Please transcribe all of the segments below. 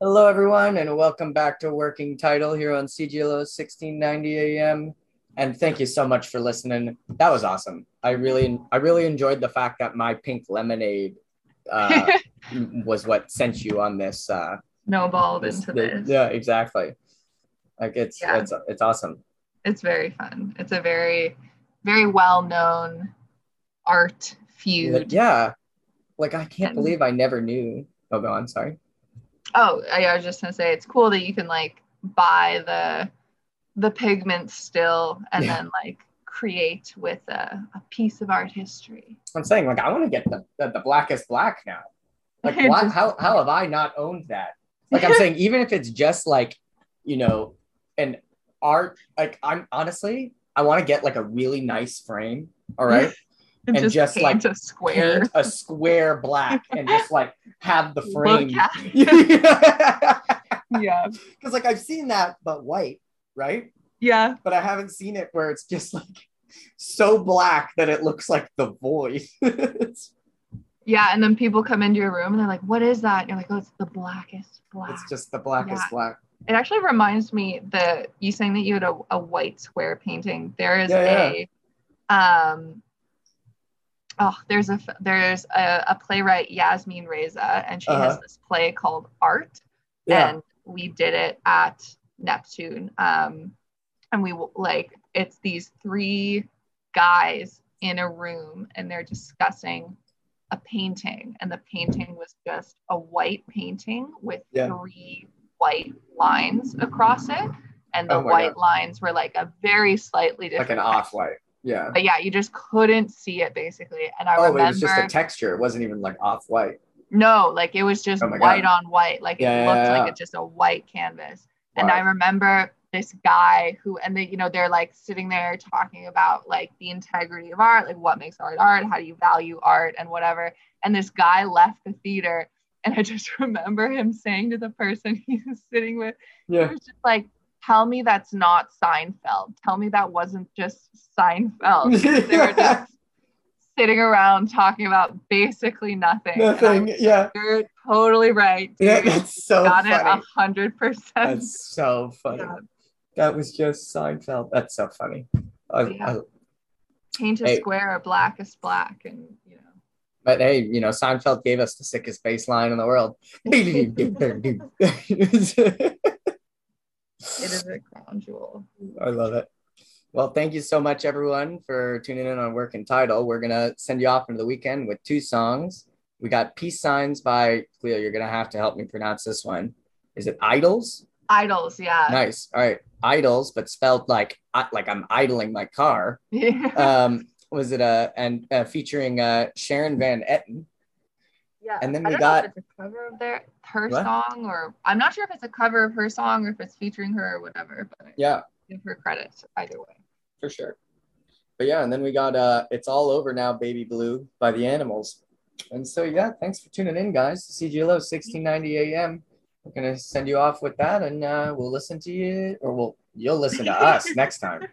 Hello, everyone, and welcome back to Working Title here on CGLO 1690 AM. And thank you so much for listening. That was awesome. I really enjoyed the fact that my pink lemonade uh, was what sent you on this. Snowballed into this. Yeah, exactly. Like Yeah, it's awesome. it's very fun. It's a very, very well-known art feud. Yeah, like I can't And believe I never knew. Oh, go on. Sorry. I was just gonna say it's cool that you can like buy the pigments still and Yeah, then like create with a piece of art history. I'm saying like I want to get the blackest black now. Like It what? just How have I not owned that? Like I'm saying, even if it's just like, you know, an art, like I'm honestly, I want to get like a really nice frame, all right, and and just just like paint a square. paint a square black and just like have the Look frame. at yeah. Because like I've seen that, but white, right? Yeah. But I haven't seen it where it's just like so black that it looks like the void. Yeah. And then people come into your room and they're like, what is that? And you're like, oh, it's the blackest black. It's just the Yeah. blackest black. It actually reminds me that you saying that you had a white square painting. There is Yeah, there's a playwright, Yasmin Reza, and she has yeah. this play called Art, Yeah. and we did it at Neptune. And we like it's these three guys in a room and they're discussing a painting, and the painting was just a white painting with Yeah. three white lines across it, and the Oh my white God. lines were like a very slightly Like an different off texture. white. Yeah. But yeah, you just couldn't see it basically. And I Oh, it was just a remember, texture. It wasn't even like off white. no, like it was just Oh my white God. on white, like Yeah, it yeah, looked yeah, like yeah. it's just a white canvas. And I Wow. remember this guy who, and they, they're like sitting there talking about like the integrity of art, like what makes art art, how do you value art, and whatever. And this guy left the theater, and I just remember him saying to the person he was sitting with, he Yeah. was just like, tell me that's not Seinfeld. Tell me that wasn't just Seinfeld, because they were just sitting around talking about basically nothing. And I was Nothing. like, Yeah. you're totally right, Yeah. dude. That's so Got it funny. 100%. That's so funny. Yeah. That was just Seinfeld. That's so funny. But yeah, I, paint a hey, square blackest black, and but hey, Seinfeld gave us the sickest bass line in the world. it is a crown jewel. I love it. Well, thank you so much, everyone, for tuning in on Working Title. We're going to send you off into the weekend with two songs. We got Peace Signs by Cleo. You're going to have to help me pronounce this one. Is it Idols? Idols, yeah. Nice. All right. Idols, but spelled like I'm idling my car. Yeah. Was it featuring Sharon Van Etten? Yeah. And then I we don't know if got it's a cover of her what? song, or I'm not sure if it's a cover of her song or if it's featuring her or whatever, but Yeah, give her credit either way. for sure. But yeah, and then we got It's All Over Now, Baby Blue by the Animals. And so yeah, thanks for tuning in, guys. CGLO 1690 AM. We're gonna send you off with that, and we'll listen to you, or you'll listen to us next time.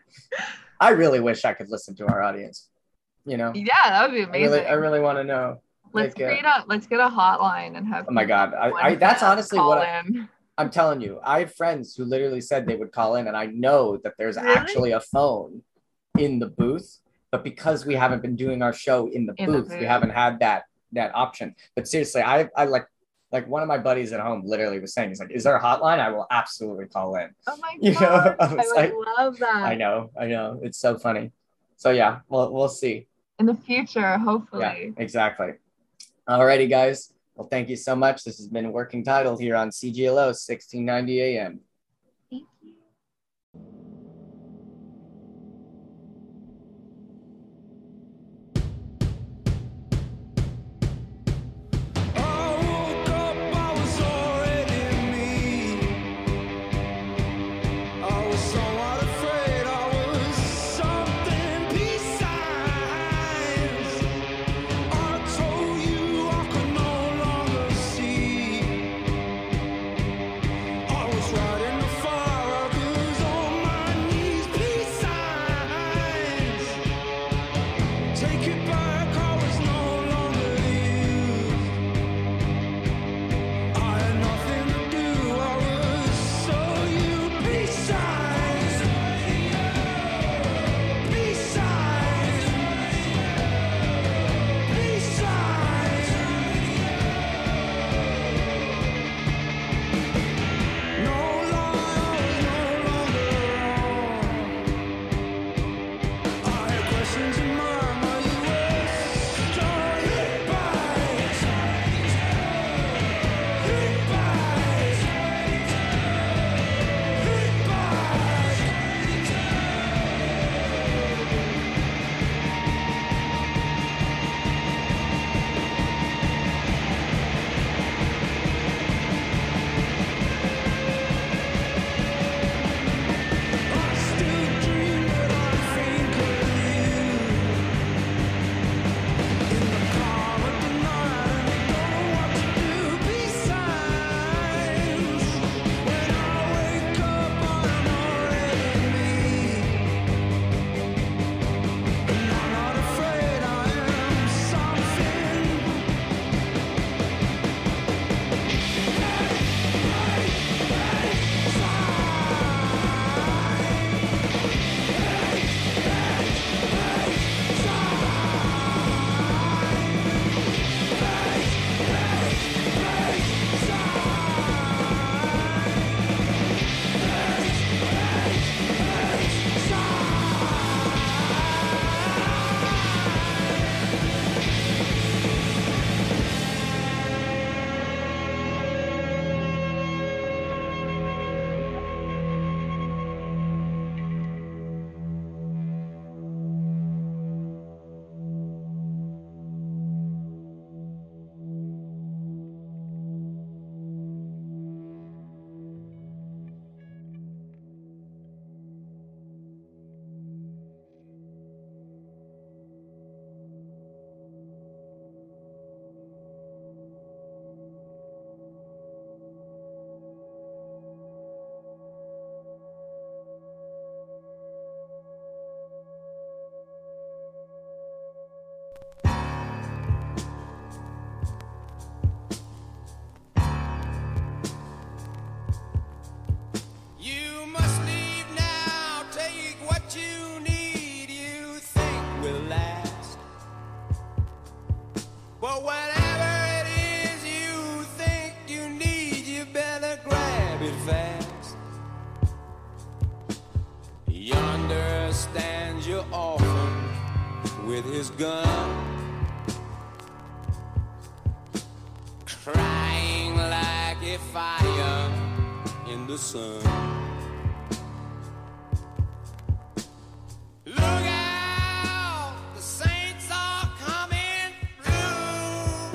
I really wish I could listen to our audience. Yeah, that would be amazing. I really want to know. Let's get a hotline and have oh my God, that's honestly what I'm telling you. I have friends who literally said they would call in, and I know that there's actually a phone in the booth, but because we haven't been doing our show in the booth, we haven't had that option. But seriously, I like one of my buddies at home literally was saying, he's like, is there a hotline? I will absolutely call in. Oh my God, I would like, love that. I know, it's so funny. So yeah, we'll see in the future, hopefully. Yeah, exactly. Alrighty, guys. Well, thank you so much. This has been Working Title here on CGLO 1690 AM. Thank you. Riding fast. Yonder stands your orphan with his gun, crying like a fire in the sun. Look out, the saints are coming through,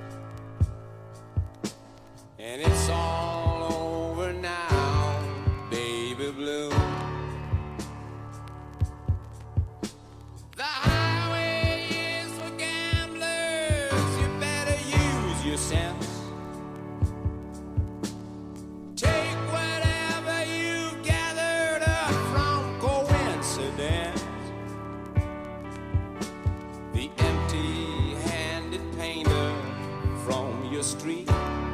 and it's all over now, baby blue. The highway is for gamblers, you better use your sense. Take whatever you've gathered up from coincidence. The empty-handed painter from your street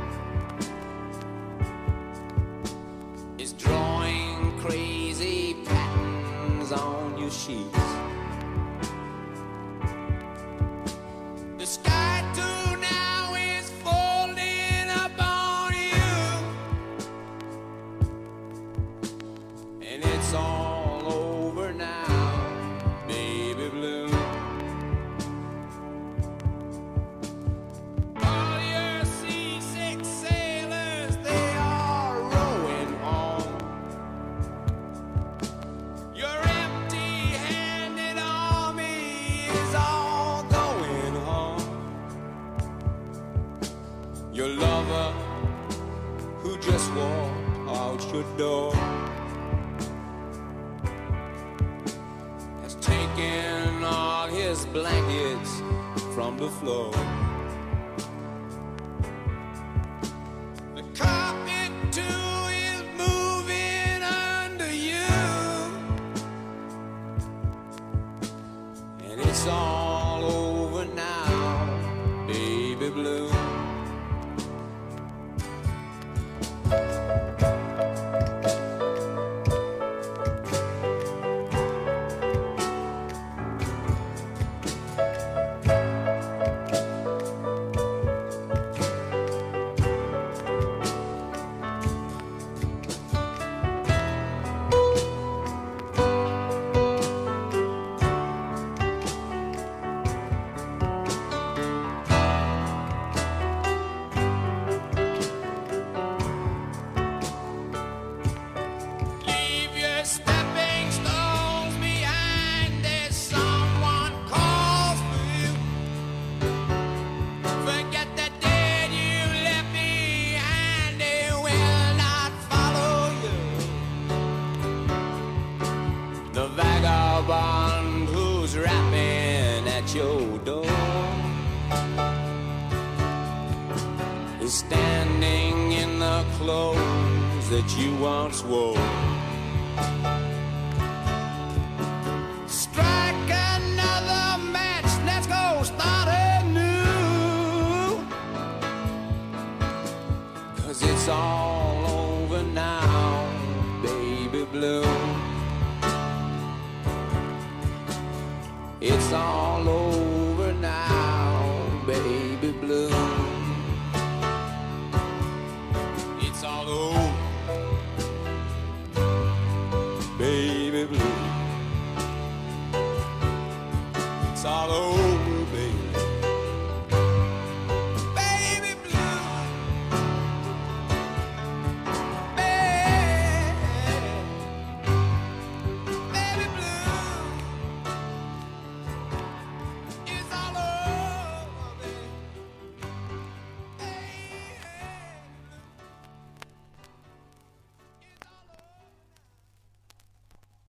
is drawing crazy patterns on your sheets. The sky too now is folding up on you, and it's all over now, baby blue. All your seasick sailors, they are rowing home. Your empty-handed army is all going home. Your lover who just walked out your door has taken all his blankets from the floor. The carpet too is moving under you, and it's all over now, baby blue. Leave your stepping stones behind as someone calls for you. Forget the dead you left behind, they will not follow you. The vagabond who's rapping at your door is standing in the clothes that you once wore. Strike another match, let's go start anew, 'cause it's all over now, baby blue. It's all over now, baby blue. It's all over.